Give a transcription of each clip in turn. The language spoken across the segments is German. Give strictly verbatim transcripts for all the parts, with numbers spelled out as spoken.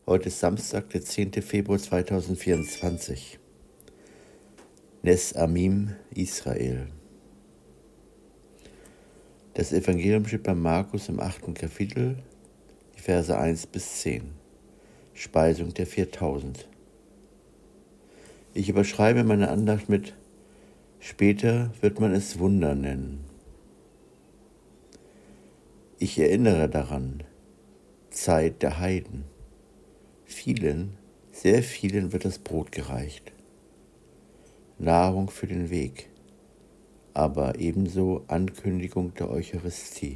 Heute ist Samstag, der zehnte Februar zweitausendvierundzwanzig. Nes Amim, Israel. Das Evangelium steht bei Markus im achten Kapitel, die Verse eins bis zehn. Speisung der viertausend. Ich überschreibe meine Andacht mit: Später wird man es Wunder nennen. Ich erinnere daran, Zeit der Heiden. Vielen, sehr vielen wird das Brot gereicht. Nahrung für den Weg, aber ebenso Ankündigung der Eucharistie.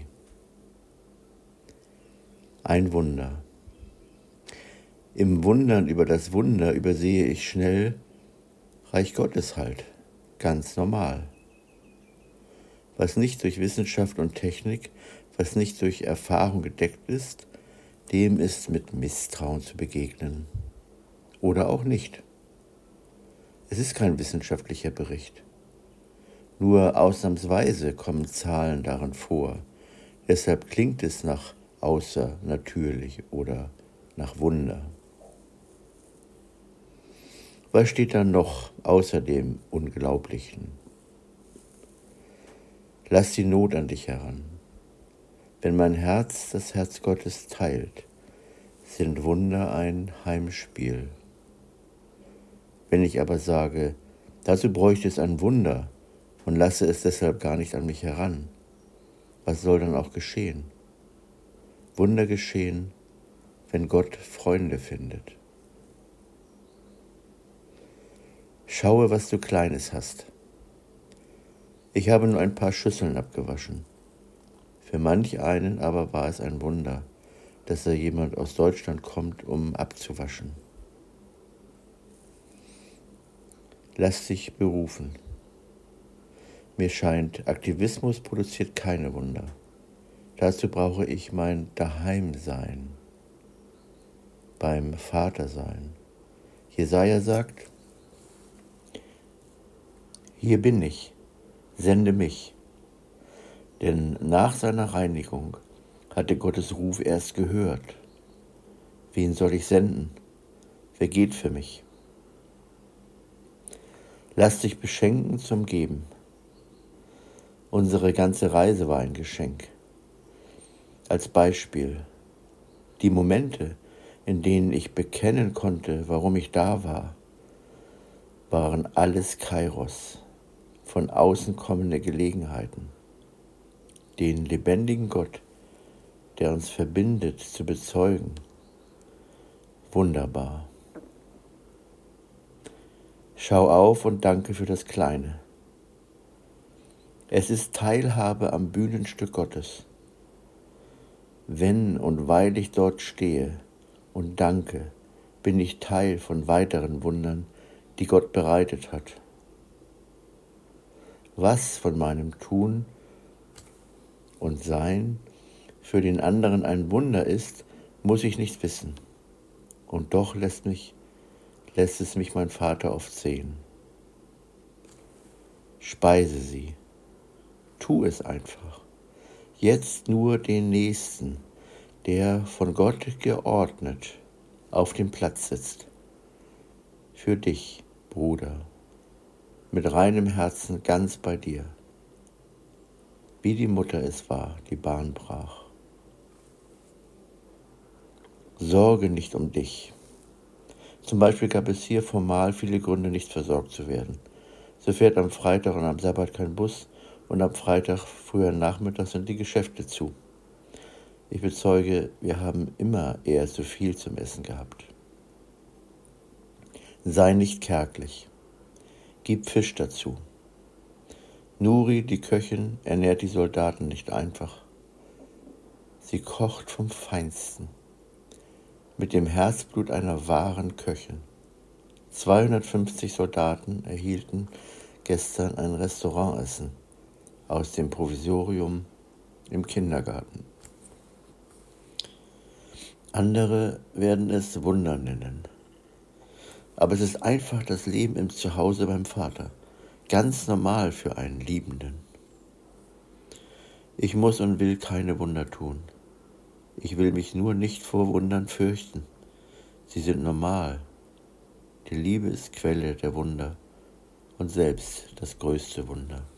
Ein Wunder. Im Wundern über das Wunder übersehe ich schnell Reich Gottes halt, ganz normal. Was nicht durch Wissenschaft und Technik, was nicht durch Erfahrung gedeckt ist, dem ist mit Misstrauen zu begegnen. Oder auch nicht. Es ist kein wissenschaftlicher Bericht. Nur ausnahmsweise kommen Zahlen darin vor. Deshalb klingt es nach außernatürlich oder nach Wunder. Was steht da noch außer dem Unglaublichen? Lass die Not an dich heran. Wenn mein Herz das Herz Gottes teilt, sind Wunder ein Heimspiel. Wenn ich aber sage, dazu bräuchte es ein Wunder und lasse es deshalb gar nicht an mich heran, was soll dann auch geschehen? Wunder geschehen, wenn Gott Freunde findet. Schaue, was du Kleines hast. Ich habe nur ein paar Schüsseln abgewaschen. Für manch einen aber war es ein Wunder, dass da jemand aus Deutschland kommt, um abzuwaschen. Lass dich berufen. Mir scheint, Aktivismus produziert keine Wunder. Dazu brauche ich mein Daheimsein, beim Vatersein. Jesaja sagt: Hier bin ich, sende mich. Denn nach seiner Reinigung hatte Gottes Ruf erst gehört. Wen soll ich senden? Wer geht für mich? Lass dich beschenken zum Geben. Unsere ganze Reise war ein Geschenk. Als Beispiel: Die Momente, in denen ich bekennen konnte, warum ich da war, waren alles Kairos, von außen kommende Gelegenheiten, den lebendigen Gott, der uns verbindet, zu bezeugen. Wunderbar. Schau auf und danke für das Kleine. Es ist Teilhabe am Bühnenstück Gottes. Wenn und weil ich dort stehe und danke, bin ich Teil von weiteren Wundern, die Gott bereitet hat. Was von meinem Tun und Sein für den anderen ein Wunder ist, muss ich nicht wissen. Und doch lässt, mich, lässt es mich mein Vater oft sehen. Speise sie. Tu es einfach. Jetzt nur den Nächsten, der von Gott geordnet auf dem Platz sitzt. Für dich, Bruder, mit reinem Herzen ganz bei dir. Wie die Mutter es war, die Bahn brach. Sorge nicht um dich. Zum Beispiel gab es hier formal viele Gründe, nicht versorgt zu werden. So fährt am Freitag und am Sabbat kein Bus und am Freitag früher Nachmittag sind die Geschäfte zu. Ich bezeuge, wir haben immer eher zu viel zum Essen gehabt. Sei nicht kärglich. Gib Fisch dazu. Nuri, die Köchin, ernährt die Soldaten nicht einfach. Sie kocht vom Feinsten, mit dem Herzblut einer wahren Köchin. zweihundertfünfzig Soldaten erhielten gestern ein Restaurantessen aus dem Provisorium im Kindergarten. Andere werden es Wunder nennen. Aber es ist einfach das Leben im Zuhause beim Vater. Ganz normal für einen Liebenden. Ich muss und will keine Wunder tun. Ich will mich nur nicht vor Wundern fürchten. Sie sind normal. Die Liebe ist Quelle der Wunder und selbst das größte Wunder.